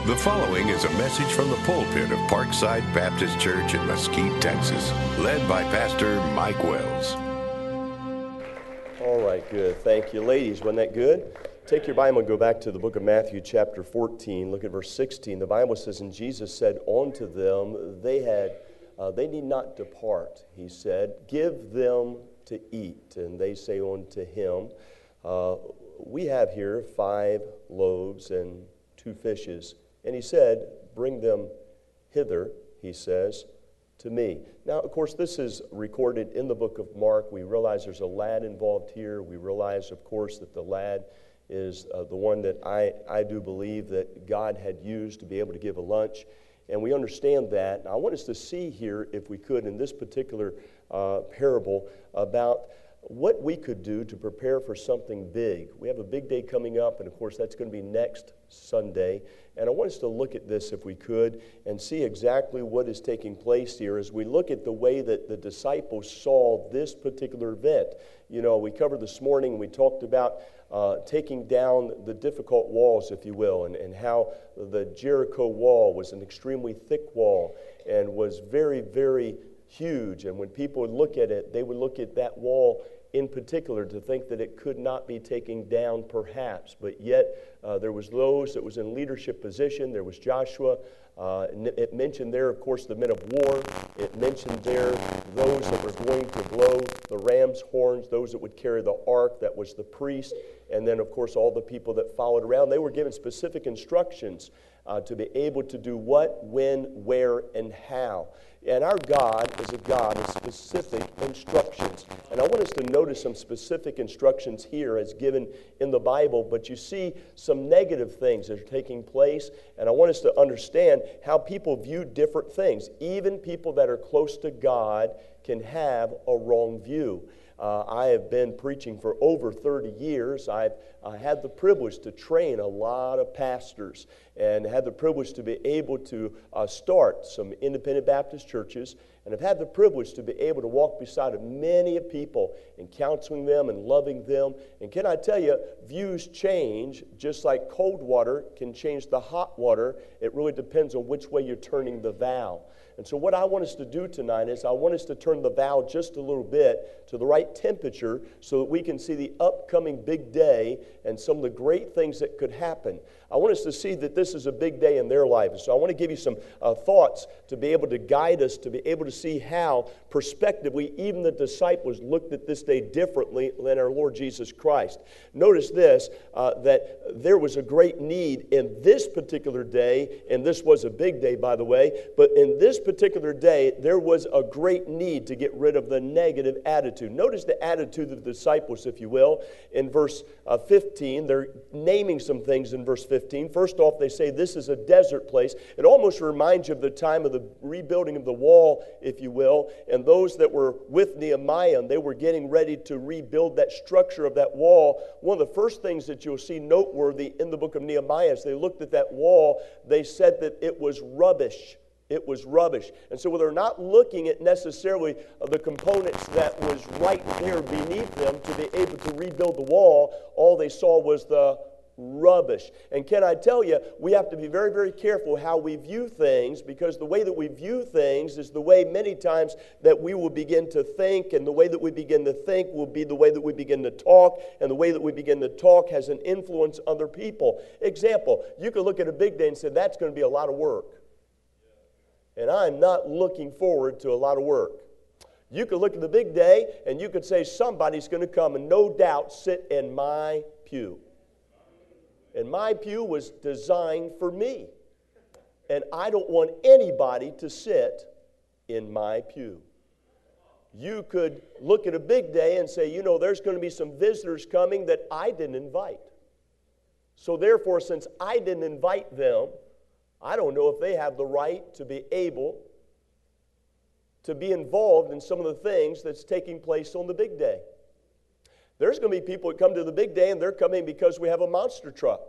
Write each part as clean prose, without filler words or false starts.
The following is a message from the pulpit of Parkside Baptist Church in Mesquite, Texas, led by Pastor Mike Wells. All right, good. Thank you. Ladies, wasn't that good? Take your Bible and go back to the book of Matthew chapter 14. Look at verse 16. The Bible says, "And Jesus said unto them, they need not depart. He said, give them to eat. And they say unto him, we have here 5 loaves and 2 fishes. And he said, bring them hither, he says, to me." Now, of course, this is recorded in the book of Mark. We realize there's a lad involved here. We realize, of course, that the lad is the one that I do believe that God had used to be able to give a lunch. And we understand that. Now, I want us to see here, if we could, in this particular parable, about what we could do to prepare for something big. We have a big day coming up, and of course that's going to be next Sunday. And I want us to look at this, if we could, and see exactly what is taking place here as we look at the way that the disciples saw this particular event. You know, we covered this morning, we talked about taking down the difficult walls, if you will, and how the Jericho wall was an extremely thick wall and was very, very huge. And when people would look at it, they would look at that wall in particular to think that it could not be taken down perhaps. But yet there was those that was in leadership position. There was Joshua. It mentioned there, of course, the men of war. It mentioned there those that were going to blow the ram's horns, those that would carry the ark, that was the priest. And then, of course, all the people that followed around. They were given specific instructions to be able to do what, when, where, and how. And our God is a God of specific instructions. And I want us to notice some specific instructions here as given in the Bible, but you see some negative things that are taking place, and I want us to understand how people view different things. Even people that are close to God can have a wrong view. I have been preaching for over 30 years. I've had the privilege to train a lot of pastors and had the privilege to be able to start some independent Baptist churches, and I've had the privilege to be able to walk beside of many people and counseling them and loving them. And can I tell you, views change just like cold water can change the hot water. It really depends on which way you're turning the valve. And so what I want us to do tonight is I want us to turn the valve just a little bit to the right temperature so that we can see the upcoming big day and some of the great things that could happen. I want us to see that this is a big day in their life. So I want to give you some thoughts to be able to guide us, to be able to see how, prospectively, even the disciples looked at this day differently than our Lord Jesus Christ. Notice this, that there was a great need in this particular day, and this was a big day, by the way, but in this particular day, there was a great need to get rid of the negative attitude. Notice the attitude of the disciples, if you will. In verse 15, they're naming some things in verse 15. First off, they say this is a desert place. It almost reminds you of the time of the rebuilding of the wall, if you will, and those that were with Nehemiah, and they were getting ready to rebuild that structure of that wall. One of the first things that you'll see noteworthy in the book of Nehemiah, as they looked at that wall, they said that it was rubbish. It was rubbish. And so they're not looking at necessarily the components that was right there beneath them to be able to rebuild the wall. All they saw was the rubbish. And can I tell you, we have to be very, very careful how we view things, because the way that we view things is the way many times that we will begin to think, and the way that we begin to think will be the way that we begin to talk, and the way that we begin to talk has an influence on other people. Example, you could look at a big day and say, that's going to be a lot of work. And I'm not looking forward to a lot of work. You could look at the big day and you could say, somebody's going to come and no doubt sit in my pew. And my pew was designed for me. And I don't want anybody to sit in my pew. You could look at a big day and say, you know, there's going to be some visitors coming that I didn't invite. So therefore, since I didn't invite them, I don't know if they have the right to be able to be involved in some of the things that's taking place on the big day. There's going to be people that come to the big day, and they're coming because we have a monster truck.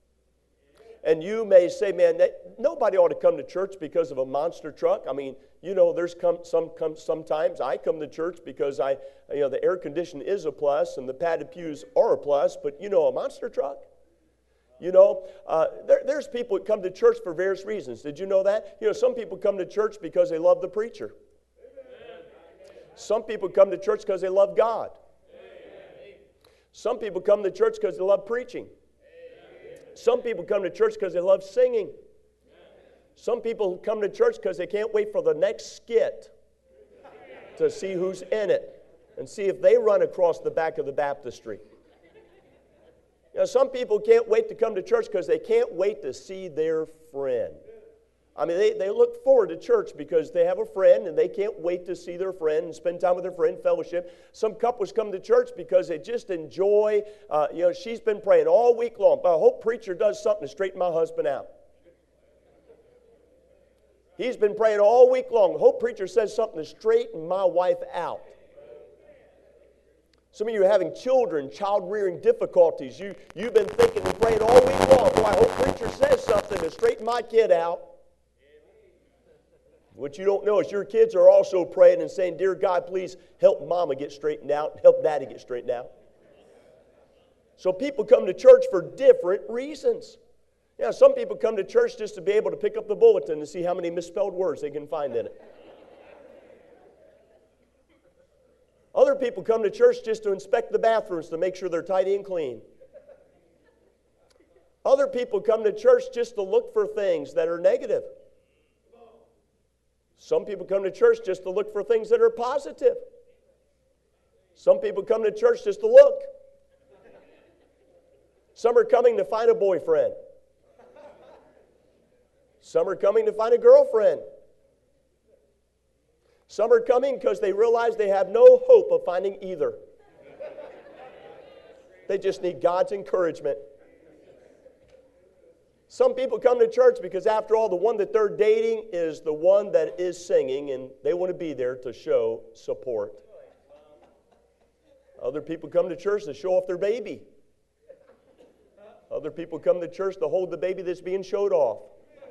And you may say, man, nobody ought to come to church because of a monster truck. I mean, you know, sometimes I come to church because the air conditioning is a plus and the padded pews are a plus, but you know, a monster truck. You know, there's people that come to church for various reasons. Did you know that? You know, some people come to church because they love the preacher. Some people come to church because they love God. Some people come to church because they love preaching. Some people come to church because they love singing. Some people come to church because they can't wait for the next skit to see who's in it and see if they run across the back of the baptistry. You know, some people can't wait to come to church because they can't wait to see their friend. I mean, they look forward to church because they have a friend and they can't wait to see their friend and spend time with their friend, fellowship. Some couples come to church because they just enjoy, she's been praying all week long, but I hope preacher does something to straighten my husband out. He's been praying all week long. I hope preacher says something to straighten my wife out. Some of you are having children, child-rearing difficulties. You've been thinking and praying all week long. Boy, I hope preacher says something to straighten my kid out. What you don't know is your kids are also praying and saying, "Dear God, please help mama get straightened out, help daddy get straightened out." So people come to church for different reasons. Yeah, some people come to church just to be able to pick up the bulletin and see how many misspelled words they can find in it. Other people come to church just to inspect the bathrooms to make sure they're tidy and clean. Other people come to church just to look for things that are negative. Some people come to church just to look for things that are positive. Some people come to church just to look. Some are coming to find a boyfriend. Some are coming to find a girlfriend. Some are coming because they realize they have no hope of finding either. They just need God's encouragement. Some people come to church because, after all, the one that they're dating is the one that is singing, and they want to be there to show support. Other people come to church to show off their baby. Other people come to church to hold the baby that's being showed off.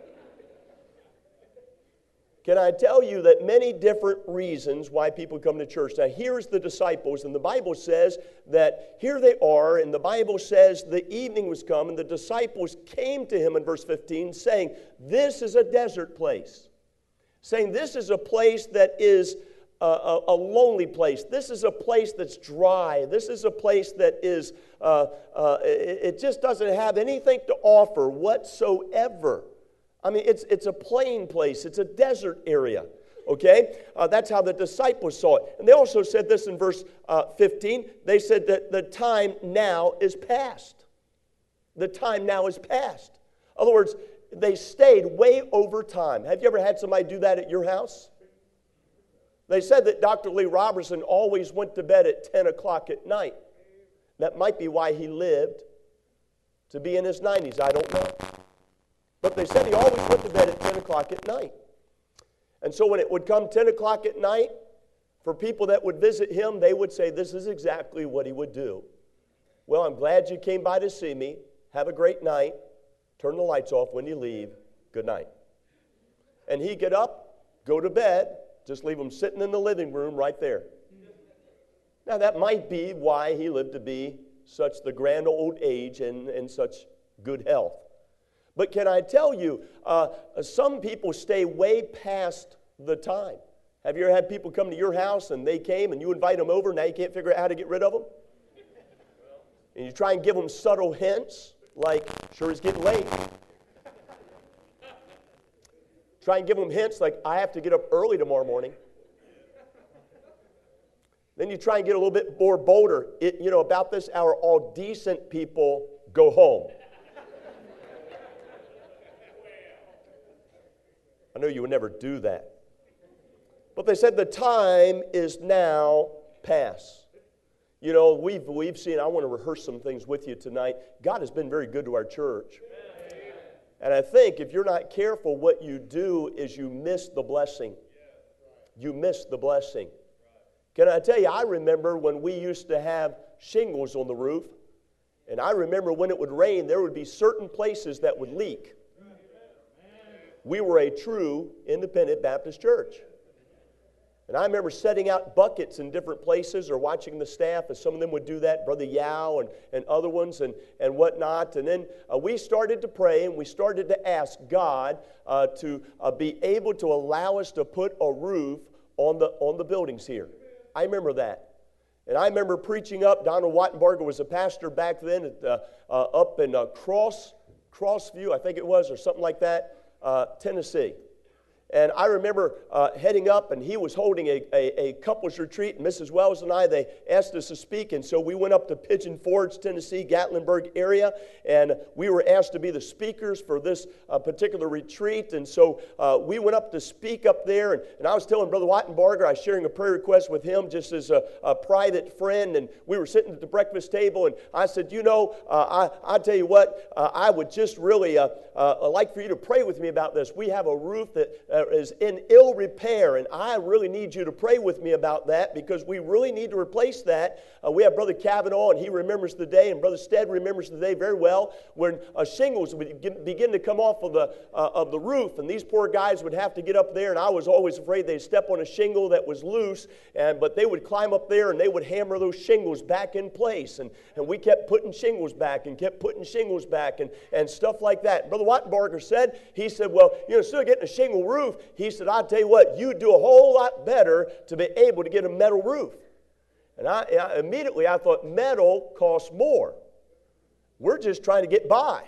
Can I tell you that many different reasons why people come to church? Now, here's the disciples, and the Bible says that here they are, and the Bible says the evening was come, and the disciples came to him in verse 15, saying, "This is a desert place." Saying this is a place that is a lonely place. This is a place that's dry. This is a place that is, it just doesn't have anything to offer whatsoever. I mean, it's a plain place. It's a desert area, okay? That's how the disciples saw it. And they also said this in verse 15. They said that the time now is past. The time now is past. In other words, they stayed way over time. Have you ever had somebody do that at your house? They said that Dr. Lee Robertson always went to bed at 10 o'clock at night. That might be why he lived to be in his 90s. I don't know. But they said he always went to bed at 10 o'clock at night. And so when it would come 10 o'clock at night, for people that would visit him, they would say, this is exactly what he would do. "Well, I'm glad you came by to see me. Have a great night. Turn the lights off when you leave. Good night." And he'd get up, go to bed, just leave him sitting in the living room right there. Now, that might be why he lived to be such the grand old age and such good health. But can I tell you, some people stay way past the time. Have you ever had people come to your house and they came and you invite them over, now you can't figure out how to get rid of them? And you try and give them subtle hints, like, "Sure it's getting late." Try and give them hints like, "I have to get up early tomorrow morning." Then you try and get a little bit more bolder. About this hour, all decent people go home. I know you would never do that. But they said the time is now past. You know, we've seen, I want to rehearse some things with you tonight. God has been very good to our church. And I think if you're not careful, what you do is you miss the blessing. You miss the blessing. Can I tell you, I remember when we used to have shingles on the roof, and I remember when it would rain, there would be certain places that would leak. We were a true independent Baptist church. And I remember setting out buckets in different places or watching the staff as some of them would do that, Brother Yao and other ones and whatnot. And then we started to pray and we started to ask God to be able to allow us to put a roof on the buildings here. I remember that. And I remember preaching up. Donald Wattenbarger was a pastor back then up in Crossview, I think it was, or something like that, Tennessee. And I remember heading up, and he was holding a couples retreat, and Mrs. Wells and I, they asked us to speak, and so we went up to Pigeon Forge, Tennessee, Gatlinburg area, and we were asked to be the speakers for this particular retreat, and so we went up to speak up there, and I was telling Brother Wattenbarger, I was sharing a prayer request with him just as a private friend, and we were sitting at the breakfast table, and I said, you know, I tell you what, I would just really like for you to pray with me about this. We have a roof that is in ill repair, and I really need you to pray with me about that because we really need to replace that. We have Brother Kavanaugh, and he remembers the day, and Brother Stead remembers the day very well when shingles would begin to come off of the roof, and these poor guys would have to get up there, and I was always afraid they'd step on a shingle that was loose, but they would climb up there, and they would hammer those shingles back in place, and we kept putting shingles back and kept putting shingles back and stuff like that. Brother Wattenbarger said, he said, well, you know, instead of getting a shingle roof, he said, I'll tell you what, you do a whole lot better to be able to get a metal roof. And I immediately thought, metal costs more. We're just trying to get by.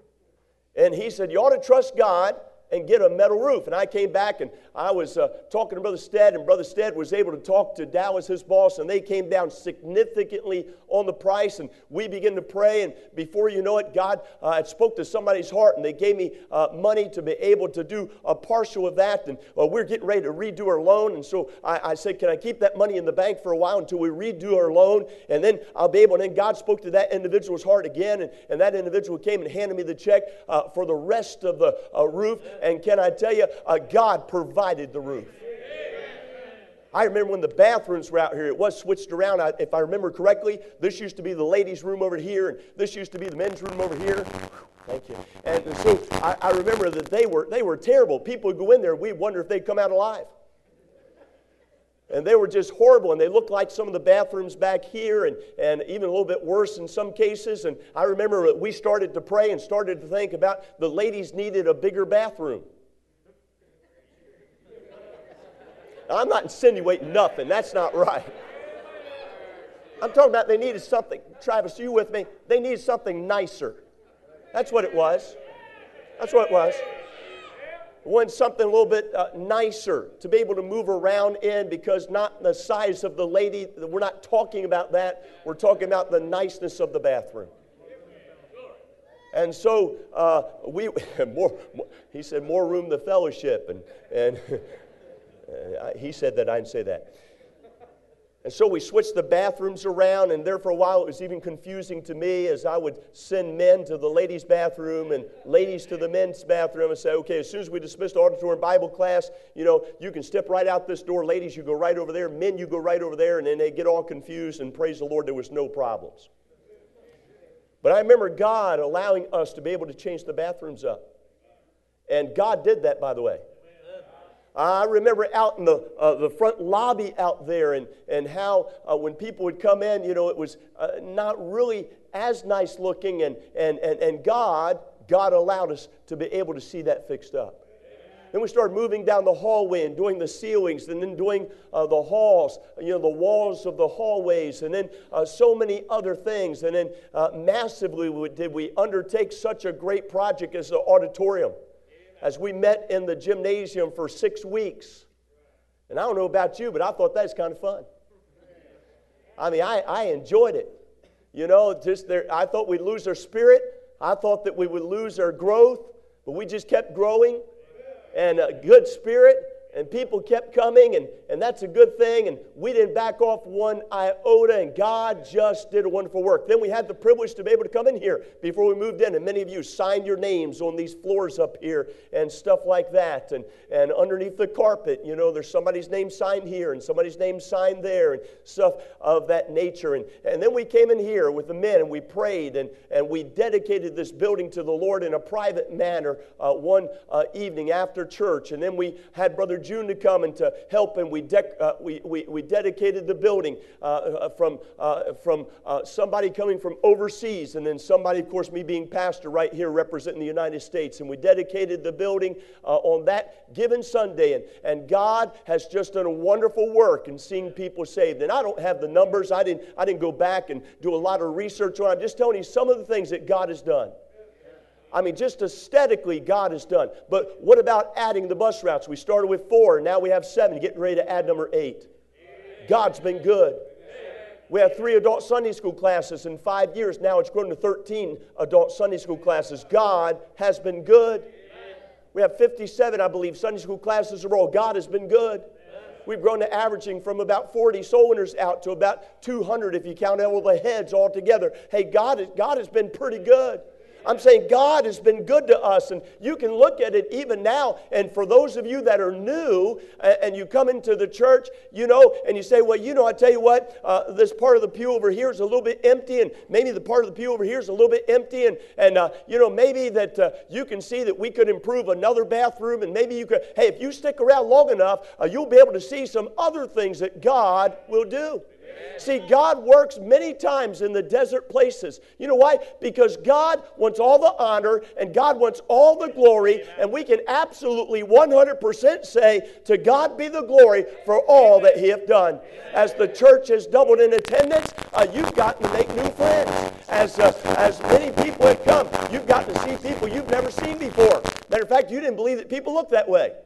And he said, you ought to trust God and get a metal roof. And I came back and I was talking to Brother Stead, and Brother Stead was able to talk to Dallas, his boss, and they came down significantly on the price, and we began to pray, and before you know it, God had spoke to somebody's heart, and they gave me money to be able to do a partial of that, and we're getting ready to redo our loan, and so I said, can I keep that money in the bank for a while until we redo our loan, and then I'll be able, and then God spoke to that individual's heart again, and that individual came and handed me the check for the rest of the roof, and can I tell you, God provided the roof. I remember when the bathrooms were out here, it was switched around. If I remember correctly, this used to be the ladies' room over here, and this used to be the men's room over here. Thank you. And so I remember that they were terrible. People would go in there, we'd wonder if they'd come out alive. And they were just horrible, and they looked like some of the bathrooms back here, and even a little bit worse in some cases. And I remember that we started to pray and started to think about the ladies needed a bigger bathroom. Now, I'm not insinuating nothing. That's not right. I'm talking about they needed something. Travis, are you with me? They needed something nicer. That's what it was. That's what it was. Want something a little bit nicer to be able to move around in, because not the size of the lady. We're not talking about that. We're talking about the niceness of the bathroom. And so he said, more room to fellowship. And he said that, I didn't say that. And so we switched the bathrooms around, and there for a while it was even confusing to me as I would send men to the ladies' bathroom and ladies to the men's bathroom and say, okay, as soon as we dismiss the auditorium Bible class, you know, you can step right out this door. Ladies, you go right over there. Men, you go right over there. And then they get all confused, and praise the Lord, there was no problems. But I remember God allowing us to be able to change the bathrooms up. And God did that, by the way. I remember out in the front lobby out there, and how when people would come in, you know, it was not really as nice looking, and God allowed us to be able to see that fixed up. Then we started moving down the hallway and doing the ceilings, and then doing the halls, you know, the walls of the hallways, and then so many other things. And then massively did we undertake such a great project as the auditorium. As we met in the gymnasium for 6 weeks. And I don't know about you, but I thought that was kind of fun. I mean, I enjoyed it. You know, just there, I thought we'd lose our spirit. I thought that we would lose our growth, but we just kept growing. And a good spirit, and people kept coming, and that's a good thing. And we didn't back off one iota, and God just did a wonderful work. Then we had the privilege to be able to come in here before we moved in, and many of you signed your names on these floors up here and stuff like that. And underneath the carpet, you know, there's somebody's name signed here and somebody's name signed there and stuff of that nature. And then we came in here with the men, and we prayed, and we dedicated this building to the Lord in a private manner one evening after church. And then we had Brother June to come and to help, and we dedicated the building from somebody coming from overseas, and then somebody, of course, me being pastor right here representing the United States, and we dedicated the building on that given Sunday, and God has just done a wonderful work in seeing people saved. And I don't have the numbers. I didn't go back and do a lot of research on it. I'm just telling you some of the things that God has done. I mean, just aesthetically, God has done. But what about adding the bus routes? We started with 4, and now we have 7, getting ready to add number 8. God's been good. We have 3 adult Sunday school classes in 5 years. Now it's grown to 13 adult Sunday school classes. God has been good. We have 57, I believe, Sunday school classes overall. God has been good. We've grown to averaging from about 40 soul winners out to about 200 if you count all the heads all together. Hey, God has been pretty good. I'm saying God has been good to us, and you can look at it even now. And for those of you that are new and you come into the church, and you say, well, I tell you what, this part of the pew over here is a little bit empty, and maybe the part of the pew over here is a little bit empty, and maybe that you can see that we could improve another bathroom, and maybe you could, hey, if you stick around long enough, you'll be able to see some other things that God will do. See, God works many times in the desert places. You know why? Because God wants all the honor and God wants all the glory, and we can absolutely 100% say, to God be the glory for all that He hath done. As the church has doubled in attendance, you've gotten to make new friends. As many people have come, you've gotten to see people you've never seen before. Matter of fact, you didn't believe that people look that way.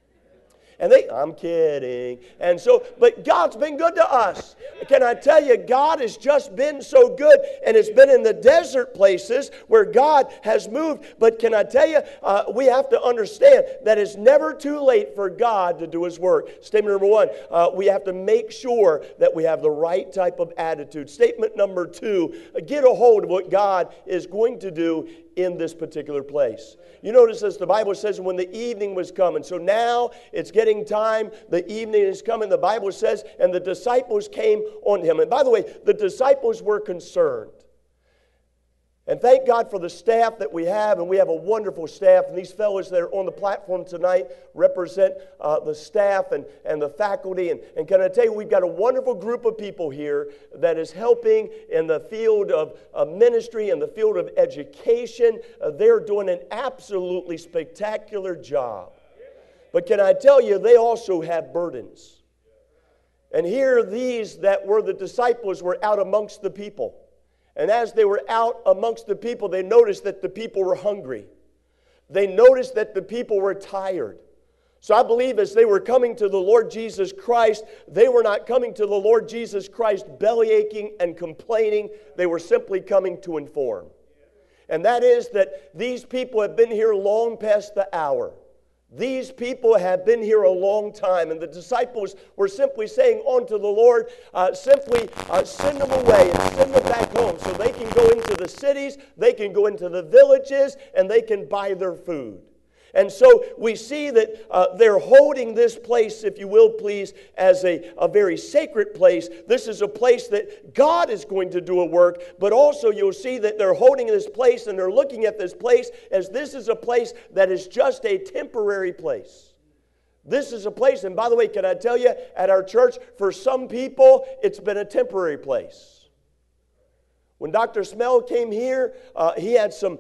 And I'm kidding. And so, but God's been good to us. Can I tell you, God has just been so good, and it's been in the desert places where God has moved. But can I tell you, we have to understand that it's never too late for God to do His work. Statement number 1, we have to make sure that we have the right type of attitude. Statement number 2, get a hold of what God is going to do in this particular place. You notice as the Bible says, when the evening was coming. So now it's getting time. The evening is coming. The Bible says, and the disciples came on Him. And by the way, the disciples were concerned. And thank God for the staff that we have, and we have a wonderful staff. And these fellows that are on the platform tonight represent the staff and the faculty. And can I tell you, we've got a wonderful group of people here that is helping in the field of ministry, in the field of education. They're doing an absolutely spectacular job. But can I tell you, they also have burdens. And here these that were the disciples were out amongst the people. And as they were out amongst the people, they noticed that the people were hungry. They noticed that the people were tired. So I believe as they were coming to the Lord Jesus Christ, they were not coming to the Lord Jesus Christ bellyaching and complaining. They were simply coming to inform. And that is that these people have been here long past the hour. These people have been here a long time, and the disciples were simply saying unto the Lord, simply send them away and send them back home so they can go into the cities, they can go into the villages, and they can buy their food. And so we see that they're holding this place, if you will please, as a very sacred place. This is a place that God is going to do a work, but also you'll see that they're holding this place and they're looking at this place as this is a place that is just a temporary place. This is a place, and by the way, can I tell you, at our church, for some people, it's been a temporary place. When Dr. Smell came here, he had some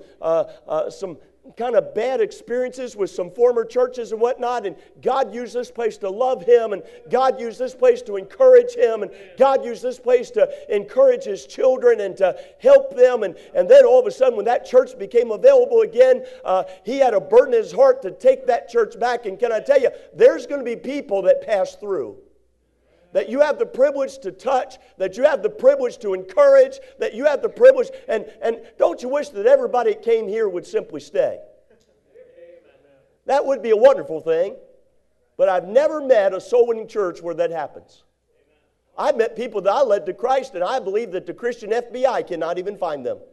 kind of bad experiences with some former churches and whatnot, and God used this place to love him, and God used this place to encourage him, and God used this place to encourage his children and to help them, and then all of a sudden when that church became available again, he had a burden in his heart to take that church back. And can I tell you, there's going to be people that pass through that you have the privilege to touch, that you have the privilege to encourage, that you have the privilege, and don't you wish that everybody that came here would simply stay? That would be a wonderful thing, but I've never met a soul-winning church where that happens. I've met people that I led to Christ, and I believe that the Christian FBI cannot even find them.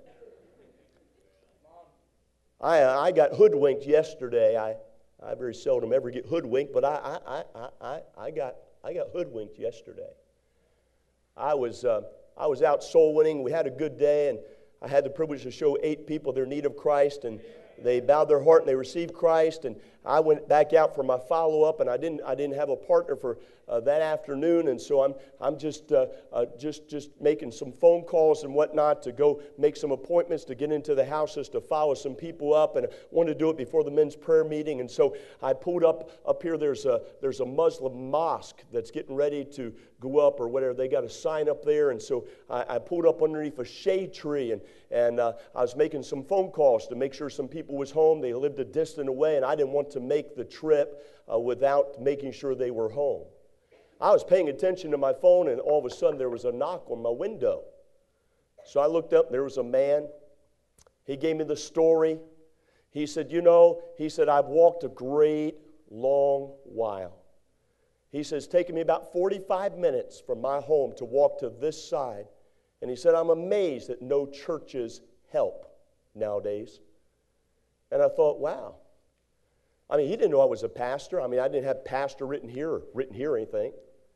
I got hoodwinked yesterday. I very seldom ever get hoodwinked, but I got hoodwinked yesterday. I was out soul winning. We had a good day, and I had the privilege to show 8 people their need of Christ. And They bowed their heart and they received Christ. And I went back out for my follow-up, and I didn't have a partner for that afternoon, and so I'm just making some phone calls and whatnot to go make some appointments to get into the houses to follow some people up, and I wanted to do it before the men's prayer meeting. And so I pulled up here. There's a Muslim mosque that's getting ready to go up or whatever. They got a sign up there, and so I pulled up underneath a shade tree, and I was making some phone calls to make sure some people was home. They lived a distance away, and I didn't want to make the trip without making sure they were home. I was paying attention to my phone, and all of a sudden there was a knock on my window. So I looked up, there was a man. He gave me the story. He said, I've walked a great long while. He says, it's taken me about 45 minutes from my home to walk to this side. And he said, I'm amazed that no churches help nowadays. And I thought, wow. I mean, he didn't know I was a pastor. I mean, I didn't have pastor written here or anything.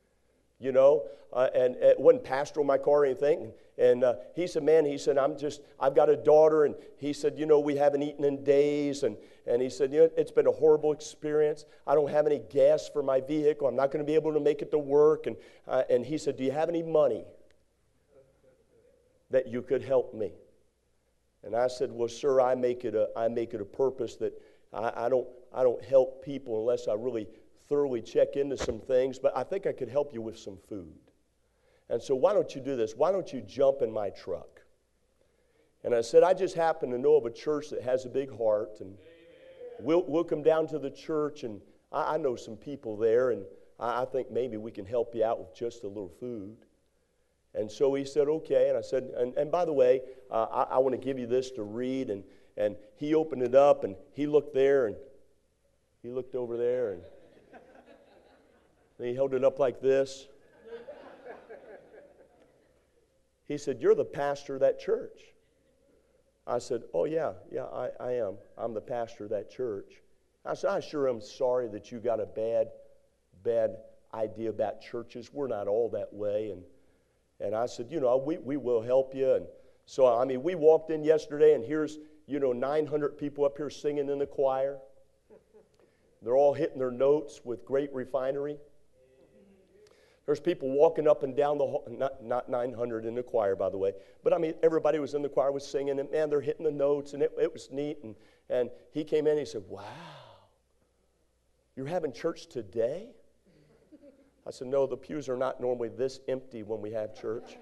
And it wasn't pastor on my car or anything. And he said, I've got a daughter. And he said, we haven't eaten in days. And he said, it's been a horrible experience. I don't have any gas for my vehicle. I'm not going to be able to make it to work. And he said, do you have any money that you could help me? And I said, well, sir, I make it a purpose that I don't help people unless I really thoroughly check into some things, but I think I could help you with some food. And so why don't you do this? Why don't you jump in my truck? And I said, I just happen to know of a church that has a big heart, and we'll come down to the church, and I know some people there, and I think maybe we can help you out with just a little food. And so he said, okay. And I said, and by the way, I want to give you this to read. And he opened it up, and he looked there, and he looked over there, and he held it up like this. He said, you're the pastor of that church. I said, oh, yeah, I am. I'm the pastor of that church. I said, I sure am sorry that you got a bad idea about churches. We're not all that way. And I said, we will help you. And so, we walked in yesterday, and here's, 900 people up here singing in the choir. They're all hitting their notes with great refinery. There's people walking up and down the hall, not 900 in the choir, by the way, but everybody was in the choir was singing, and man, they're hitting the notes, and it was neat. And he came in, and he said, wow, you're having church today? I said, no, the pews are not normally this empty when we have church.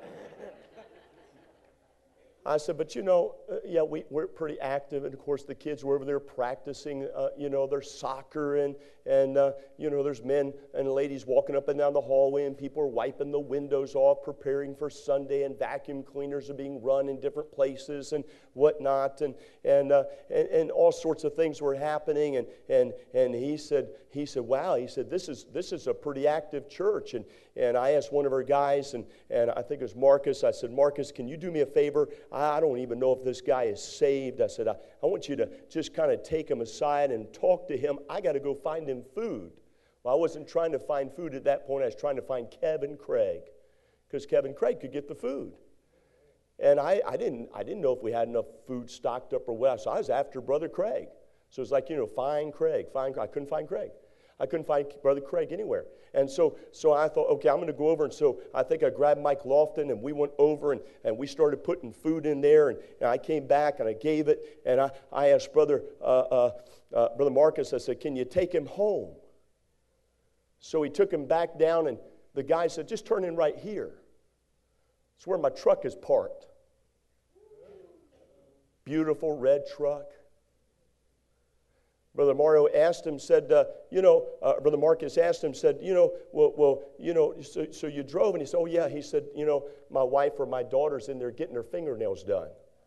I said, but we're pretty active, and of course the kids were over there practicing, their soccer, and there's men and ladies walking up and down the hallway, and people are wiping the windows off, preparing for Sunday, and vacuum cleaners are being run in different places and whatnot, and all sorts of things were happening, and he said, wow, he said, this is a pretty active church, and I asked one of our guys, and I think it was Marcus. I said, Marcus, can you do me a favor? I don't even know if this guy is saved. I said, I want you to just kind of take him aside and talk to him. I got to go find him food. Well, I wasn't trying to find food at that point. I was trying to find Kevin Craig, because Kevin Craig could get the food. And I didn't know if we had enough food stocked up or what. So I was after Brother Craig. So it's like, find Craig. I couldn't find Craig. I couldn't find Brother Craig anywhere. And so I thought, okay, I'm going to go over. And so I think I grabbed Mike Lofton, and we went over, and we started putting food in there. And I came back, and I gave it. And I asked Brother Marcus, I said, can you take him home? So he took him back down, and the guy said, just turn in right here. It's where my truck is parked. Beautiful red truck. Brother Mario asked him, said, Brother Marcus asked him, said, so you drove? And he said, oh, yeah. He said, my wife or my daughter's in there getting her fingernails done.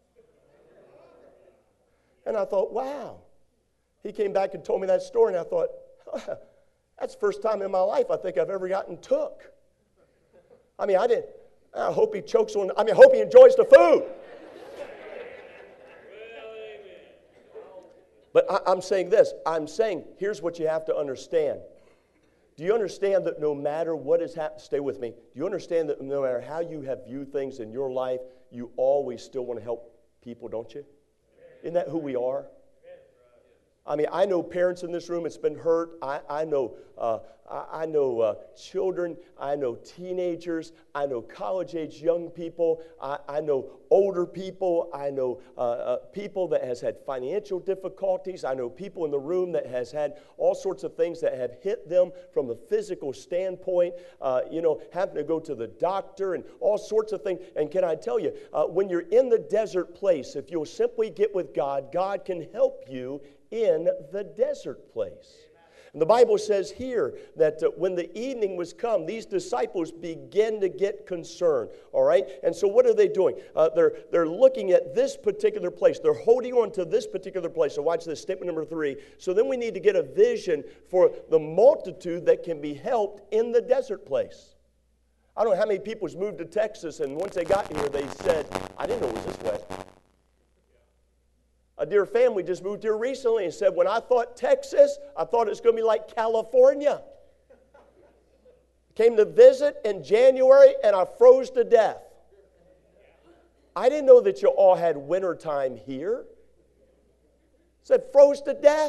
And I thought, wow. He came back and told me that story, and I thought, that's the first time in my life I think I've ever gotten took. I hope he chokes on, I hope he enjoys the food. But I'm saying this. Here's what you have to understand. Do you understand that no matter what has happened, stay with me. Do you understand that no matter how you have viewed things in your life, you always still want to help people, don't you? Isn't that who we are? I mean, I know parents in this room that's been hurt. I know children. I know teenagers. I know college-age young people. I know older people. I know people that has had financial difficulties. I know people in the room that has had all sorts of things that have hit them from a physical standpoint, having to go to the doctor and all sorts of things. And can I tell you, when you're in the desert place, if you'll simply get with God, God can help you in the desert place. And the Bible says here that when the evening was come, these disciples began to get concerned, all right? And so what are they doing? They're looking at this particular place. They're holding on to this particular place. So watch this, statement number 3. So then we need to get a vision for the multitude that can be helped in the desert place. I don't know how many people has moved to Texas, and once they got here, they said, I didn't know it was this wet. A dear family just moved here recently and said, when I thought Texas, I thought it was going to be like California. Came to visit in January and I froze to death. I didn't know that you all had wintertime here. Said froze to death.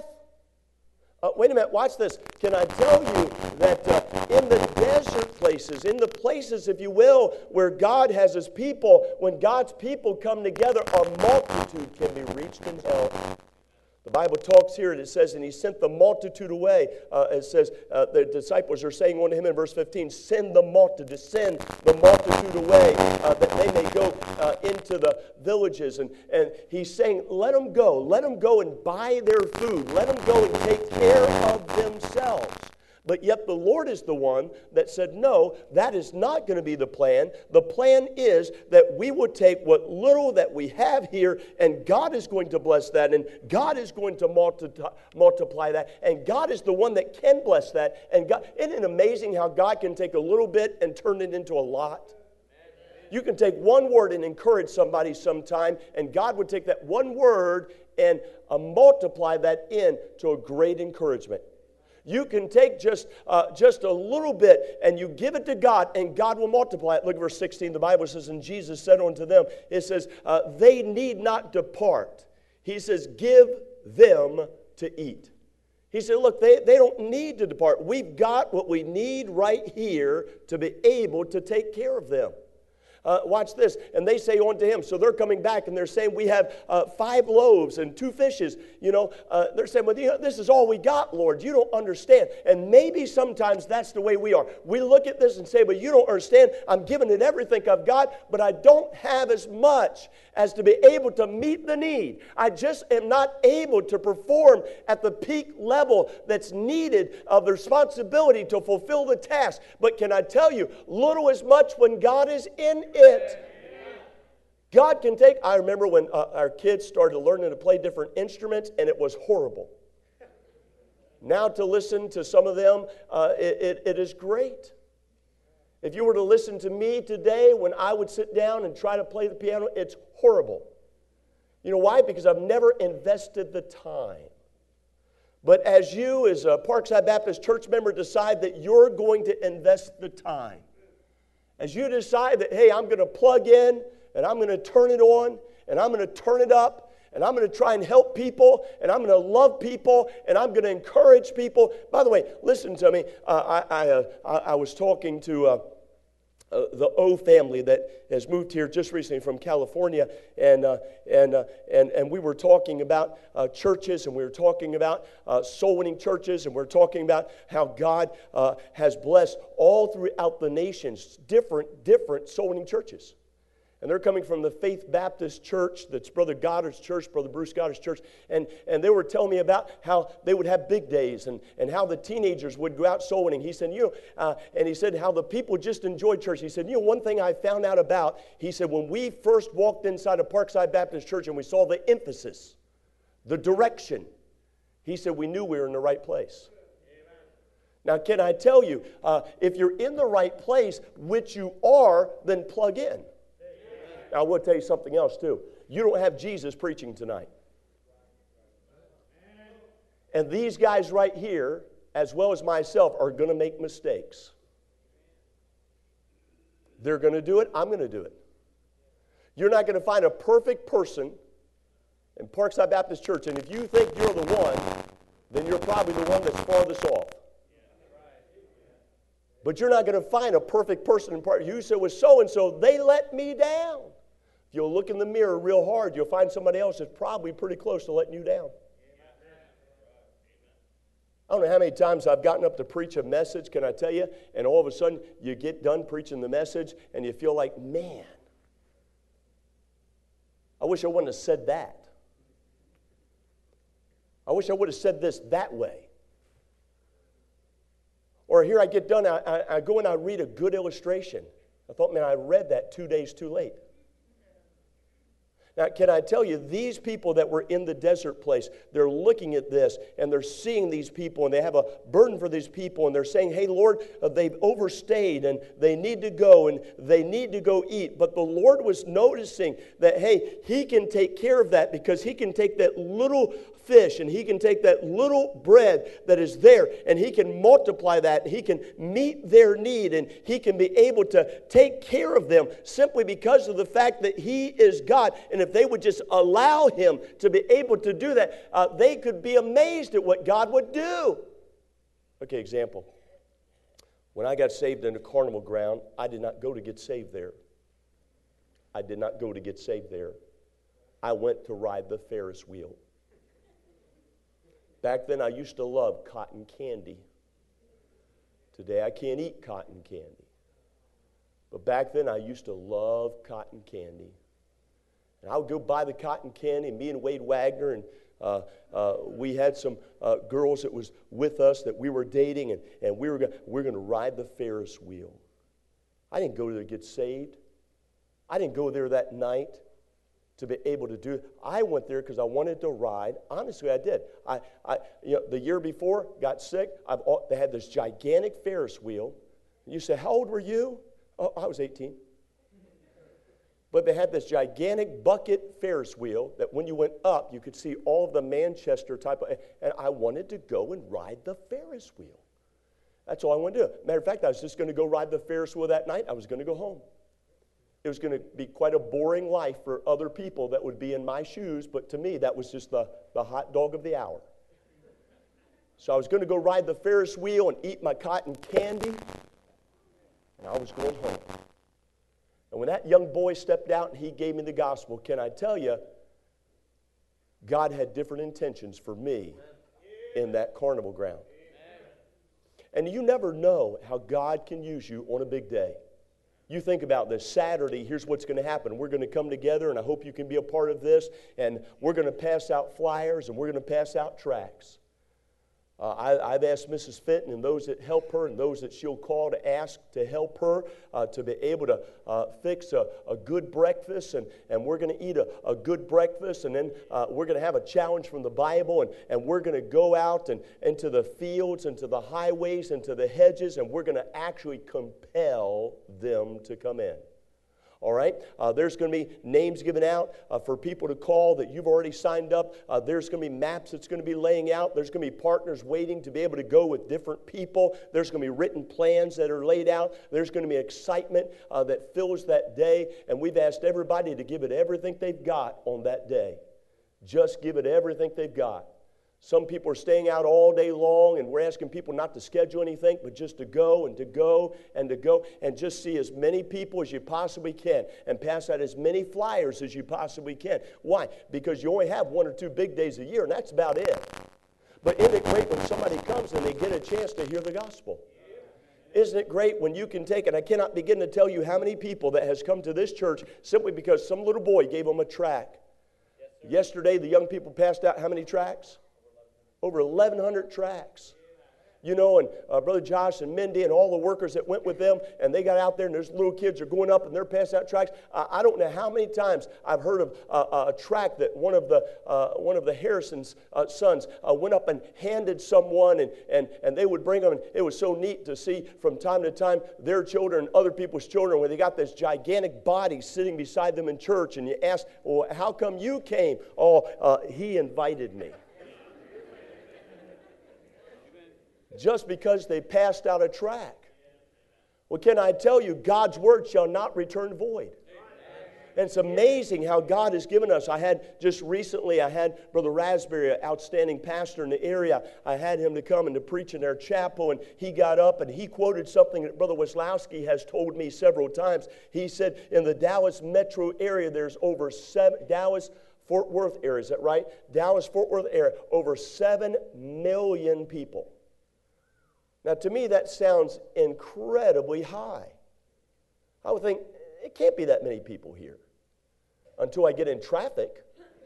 Wait a minute, watch this. Can I tell you that in the desert places, in the places, if you will, where God has His people, when God's people come together, a multitude can be reached and helped. The Bible talks here, and it says, and He sent the multitude away. It says, the disciples are saying unto Him in verse 15, send the multitude away, that they may go into the villages. And He's saying, let them go and buy their food. Let them go and take care of themselves. But yet the Lord is the one that said, no, that is not going to be the plan. The plan is that we would take what little that we have here, and God is going to bless that, and God is going to multiply that, and God is the one that can bless that. And God, isn't it amazing how God can take a little bit and turn it into a lot? You can take one word and encourage somebody sometime, and God would take that one word and multiply that into a great encouragement. You can take just a little bit and you give it to God, and God will multiply it. Look at verse 16. The Bible says, and Jesus said unto them, it says, they need not depart. He says, give them to eat. He said, look, they don't need to depart. We've got what we need right here to be able to take care of them. Watch this. And they say unto Him, so they're coming back and they're saying, we have 5 loaves and 2 fishes. They're saying, well, this is all we got, Lord. You don't understand. And maybe sometimes that's the way we are. We look at this and say, well, you don't understand. I'm giving it everything I've got, but I don't have as much as to be able to meet the need. I just am not able to perform at the peak level that's needed of the responsibility to fulfill the task. But can I tell you, little is much when God is in it. God can take, I remember when our kids started learning to play different instruments, and it was horrible. Now to listen to some of them, it is great. If you were to listen to me today when I would sit down and try to play the piano, it's horrible. You know why? Because I've never invested the time. But as you, as a Parkside Baptist Church member, decide that you're going to invest the time, as you decide that, hey, I'm going to plug in, and I'm going to turn it on, and I'm going to turn it up, and I'm going to try and help people, and I'm going to love people, and I'm going to encourage people. By the way, listen to me. I was talking to the O family that has moved here just recently from California, and we were talking about churches, and we were talking about soul-winning churches, and we were talking about how God has blessed all throughout the nations different soul-winning churches. And they're coming from the Faith Baptist Church, that's Brother Goddard's church, Brother Bruce Goddard's church. And they were telling me about how they would have big days and how the teenagers would go out soul winning. He said, and he said how the people just enjoyed church. He said, one thing I found out about, he said, when we first walked inside of Parkside Baptist Church and we saw the emphasis, the direction, he said, we knew we were in the right place. Now, can I tell you, if you're in the right place, which you are, then plug in. Now, I will tell you something else, too. You don't have Jesus preaching tonight. And these guys right here, as well as myself, are going to make mistakes. They're going to do it. I'm going to do it. You're not going to find a perfect person in Parkside Baptist Church. And if you think you're the one, then you're probably the one that's farthest off. But you're not going to find a perfect person in part. You said, with so-and-so, they let me down. If you'll look in the mirror real hard, you'll find somebody else that's probably pretty close to letting you down. I don't know how many times I've gotten up to preach a message, can I tell you? And all of a sudden, you get done preaching the message, and you feel like, man, I wish I wouldn't have said that. I wish I would have said this that way. Or here I get done, I go and I read a good illustration. I thought, man, I read that 2 days too late. Now, can I tell you, these people that were in the desert place, they're looking at this, and they're seeing these people, and they have a burden for these people, and they're saying, hey, Lord, they've overstayed, and they need to go, and they need to go eat. But the Lord was noticing that, hey, He can take care of that, because He can take that little fish, and He can take that little bread that is there, and He can multiply that, and He can meet their need, and He can be able to take care of them simply because of the fact that He is God. And if they would just allow Him to be able to do that, they could be amazed at what God would do. Okay, example. When I got saved in the Carnival Ground, I did not go to get saved there. I did not go to get saved there. I went to ride the Ferris wheel. Back then, I used to love cotton candy. Today, I can't eat cotton candy. But back then, I used to love cotton candy. And I would go buy the cotton candy, and me and Wade Wagner, and we had some girls that was with us that we were dating, and we were going to ride the Ferris wheel. I didn't go there to get saved. I didn't go there that night to be able to do it. I went there because I wanted to ride. Honestly, I did. The year before, got sick. They had this gigantic Ferris wheel. You say, how old were you? Oh, I was 18. But they had this gigantic bucket Ferris wheel that when you went up, you could see all of the Manchester type of, and I wanted to go and ride the Ferris wheel. That's all I wanted to do. Matter of fact, I was just going to go ride the Ferris wheel that night. I was going to go home. It was going to be quite a boring life for other people that would be in my shoes, but to me, that was just the hot dog of the hour. So I was going to go ride the Ferris wheel and eat my cotton candy, and I was going home. And when that young boy stepped out and he gave me the gospel, can I tell you, God had different intentions for me in that Carnival Ground. And you never know how God can use you on a big day. You think about this. Saturday, here's what's going to happen. We're going to come together, and I hope you can be a part of this, and we're going to pass out flyers, and we're going to pass out tracts. I've asked Mrs. Fenton and those that help her and those that she'll call to ask to help her to be able to fix a good breakfast, and we're going to eat a good breakfast, and then we're going to have a challenge from the Bible, and we're going to go out and into the fields and to the highways and to the hedges, and we're going to actually compel them to come in. All right? There's going to be names given out for people to call that you've already signed up. There's going to be maps that's going to be laying out. There's going to be partners waiting to be able to go with different people. There's going to be written plans that are laid out. There's going to be excitement that fills that day. And we've asked everybody to give it everything they've got on that day. Just give it everything they've got. Some people are staying out all day long, and we're asking people not to schedule anything, but just to go and to go and to go and just see as many people as you possibly can and pass out as many flyers as you possibly can. Why? Because you only have 1 or 2 big days a year, and that's about it. But isn't it great when somebody comes and they get a chance to hear the gospel? Isn't it great when you can take it? I cannot begin to tell you how many people that has come to this church simply because some little boy gave them a tract. Yesterday, the young people passed out how many tracts? Over 1,100 tracts. You know, and Brother Josh and Mindy and all the workers that went with them, and they got out there, and those little kids are going up, and they're passing out tracts. I don't know how many times I've heard of a tract that one of the Harrison's sons went up and handed someone, and they would bring them, and it was so neat to see from time to time their children and other people's children when they got this gigantic body sitting beside them in church, and you ask, well, how come you came? Oh, he invited me. Just because they passed out a tract. Well, can I tell you, God's word shall not return void. And it's amazing how God has given us. Just recently, I had Brother Raspberry, an outstanding pastor in the area. I had him to come and to preach in our chapel, and he got up and he quoted something that Brother Weslowski has told me several times. He said, in the Dallas metro area, there's over Dallas-Fort Worth area, is that right? Dallas-Fort Worth area, over 7 million people. Now, to me, that sounds incredibly high. I would think, it can't be that many people here. Until I get in traffic.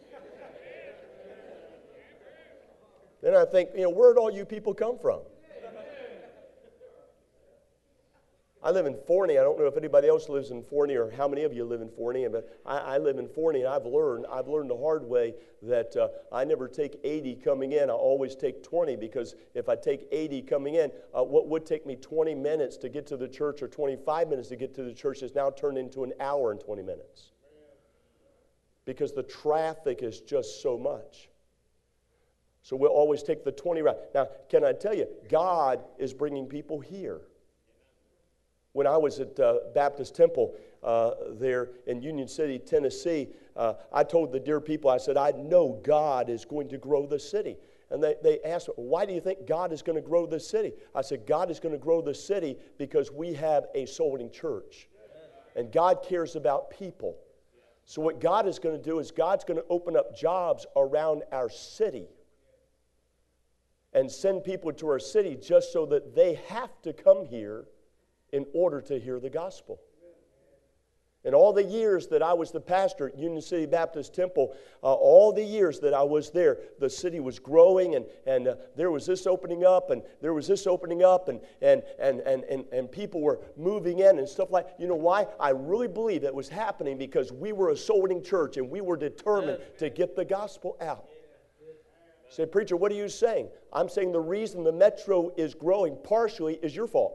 Then I think, where'd all you people come from? I live in Forney. I don't know if anybody else lives in Forney or how many of you live in Forney, but I live in Forney, and I've learned the hard way that I never take 80 coming in. I always take 20, because if I take 80 coming in, what would take me 20 minutes to get to the church or 25 minutes to get to the church is now turned into an hour and 20 minutes. Because the traffic is just so much. So we'll always take the 20 route. Now, can I tell you, God is bringing people here. When I was at Baptist Temple there in Union City, Tennessee, I told the dear people, I said, I know God is going to grow the city. And they asked, why do you think God is going to grow the city? I said, God is going to grow the city because we have a soul-winning church. And God cares about people. So what God is going to do is God's going to open up jobs around our city and send people to our city just so that they have to come here in order to hear the gospel. In all the years that I was the pastor at Union City Baptist Temple, all the years that I was there, the city was growing, and there was this opening up, and there was this opening up, and people were moving in and stuff like. You know why? I really believe that was happening because we were a soul-winning church, and we were determined to get the gospel out. Say, preacher, what are you saying? I'm saying the reason the metro is growing partially is your fault.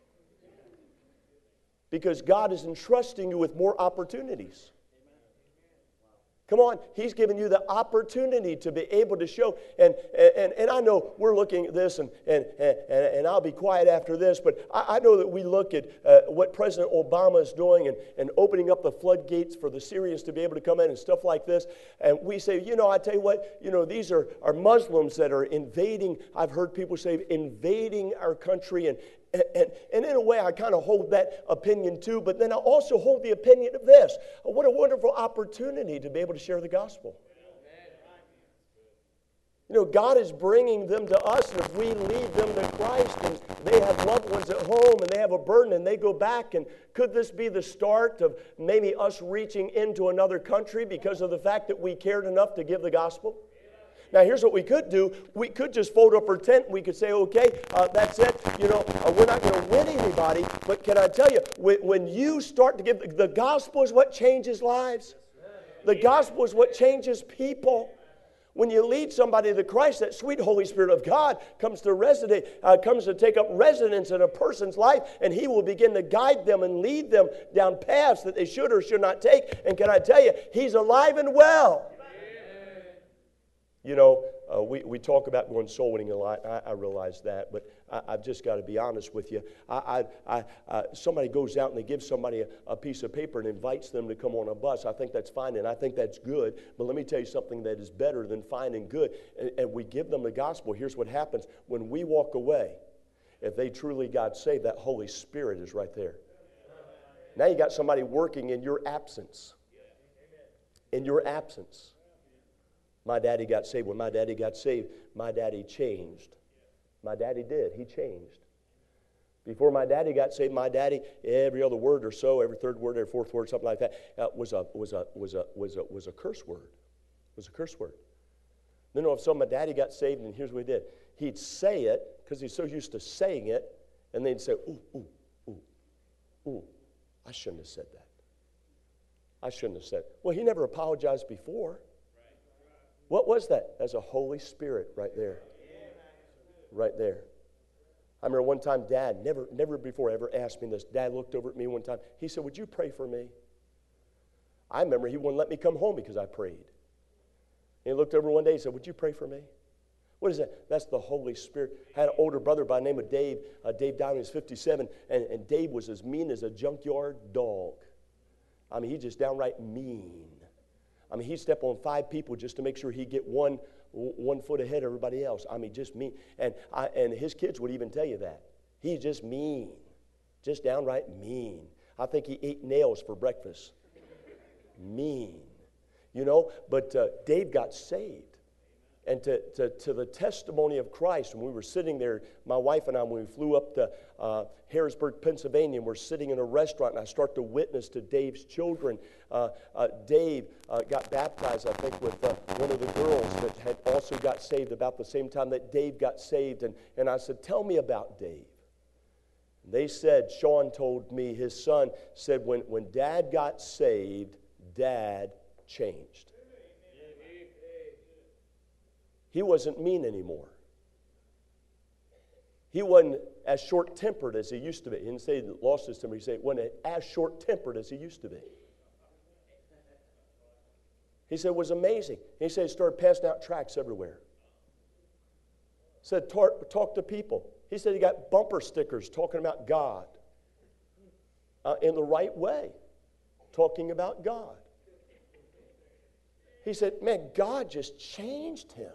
Because God is entrusting you with more opportunities. Come on, He's given you the opportunity to be able to show. And I know we're looking at this, and I'll be quiet after this, but I know that we look at what President Obama is doing and opening up the floodgates for the Syrians to be able to come in and stuff like this. And we say, I tell you what, these are Muslims that are invading. I've heard people say invading our country, and in a way, I kind of hold that opinion too, but then I also hold the opinion of this. What a wonderful opportunity to be able to share the gospel. God is bringing them to us, and if we lead them to Christ, and they have loved ones at home, and they have a burden, and they go back, and could this be the start of maybe us reaching into another country because of the fact that we cared enough to give the gospel? Now, here's what we could do. We could just fold up our tent. We could say, okay, that's it. We're not going to win anybody. But can I tell you, when you start to give, the gospel is what changes lives. The gospel is what changes people. When you lead somebody to Christ, that sweet Holy Spirit of God comes to take up residence in a person's life, and He will begin to guide them and lead them down paths that they should or should not take. And can I tell you, He's alive and well. We talk about going soul winning a lot. I realize that, but I've just got to be honest with you. Somebody goes out and they give somebody a piece of paper and invites them to come on a bus. I think that's fine, and I think that's good. But let me tell you something that is better than fine and good. And we give them the gospel. Here's what happens. When we walk away, if they truly got saved, that Holy Spirit is right there. Now you got somebody working in your absence. In your absence. My daddy got saved. When my daddy got saved, my daddy changed. My daddy did. He changed. Before my daddy got saved, my daddy, every other word or so, every third word, every fourth word, something like that, was a curse word. Was a curse word. Then all of a sudden, my daddy got saved, and here's what he did. He'd say it because he's so used to saying it, and then he'd say, "Ooh, ooh, ooh, ooh, I shouldn't have said that. I shouldn't have said." Well, he never apologized before. What was that? That's a Holy Spirit right there. Right there. I remember one time Dad, never before ever asked me this. Dad looked over at me one time. He said, "Would you pray for me?" I remember he wouldn't let me come home because I prayed. And he looked over one day and said, "Would you pray for me?" What is that? That's the Holy Spirit. I had an older brother by the name of Dave. Dave died when he was 57, and Dave was as mean as a junkyard dog. I mean, he's just downright mean. I mean, he'd step on 5 people just to make sure he'd get one foot ahead of everybody else. I mean, just mean. And his kids would even tell you that. He's just mean. Just downright mean. I think he ate nails for breakfast. Mean. You know, but Dave got saved. And to the testimony of Christ, when we were sitting there, my wife and I, when we flew up to Harrisburg, Pennsylvania, and we're sitting in a restaurant, and I start to witness to Dave's children. Dave got baptized, I think, with one of the girls that had also got saved about the same time that Dave got saved. And I said, tell me about Dave. And they said, Sean told me, his son said, when Dad got saved, Dad changed. He wasn't mean anymore. He wasn't as short-tempered as he used to be. He didn't say he lost his temper. He said he wasn't as short-tempered as he used to be. He said it was amazing. He said he started passing out tracts everywhere. Said talk to people. He said he got bumper stickers talking about God in the right way, talking about God. He said, man, God just changed him.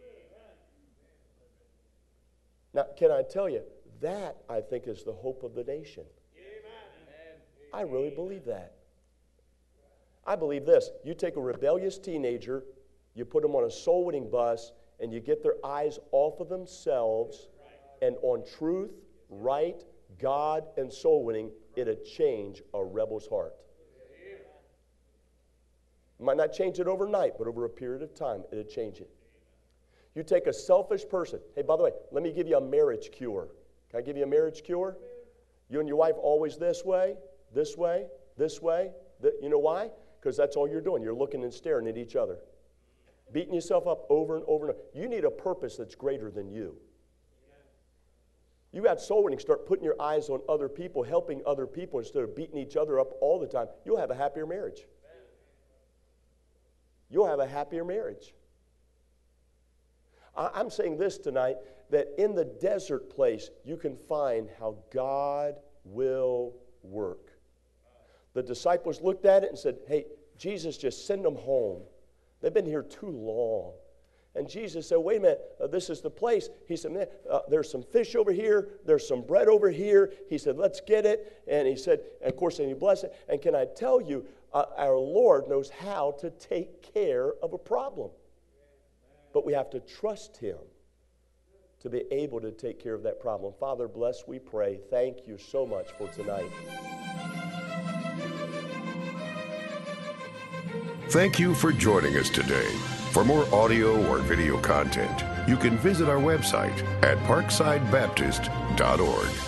Now, can I tell you, that, I think, is the hope of the nation. I really believe that. I believe this. You take a rebellious teenager, you put them on a soul-winning bus, and you get their eyes off of themselves and on truth, right, God, and soul winning, it'll change a rebel's heart. It might not change it overnight, but over a period of time, it'll change it. You take a selfish person. Hey, by the way, let me give you a marriage cure. Can I give you a marriage cure? You and your wife always this way, this way, this way. You know why? Because that's all you're doing. You're looking and staring at each other. Beating yourself up over and over and over. You need a purpose that's greater than you. You got soul winning, start putting your eyes on other people, helping other people instead of beating each other up all the time. You'll have a happier marriage. You'll have a happier marriage. I'm saying this tonight, that in the desert place, you can find how God will work. The disciples looked at it and said, hey, Jesus, just send them home. They've been here too long. And Jesus said, wait a minute, this is the place. He said, man, there's some fish over here. There's some bread over here. He said, let's get it. And he said, and of course, and he blessed it. And can I tell you, our Lord knows how to take care of a problem. But we have to trust him to be able to take care of that problem. Father, bless, we pray. Thank you so much for tonight. Thank you for joining us today. For more audio or video content, you can visit our website at parksidebaptist.org.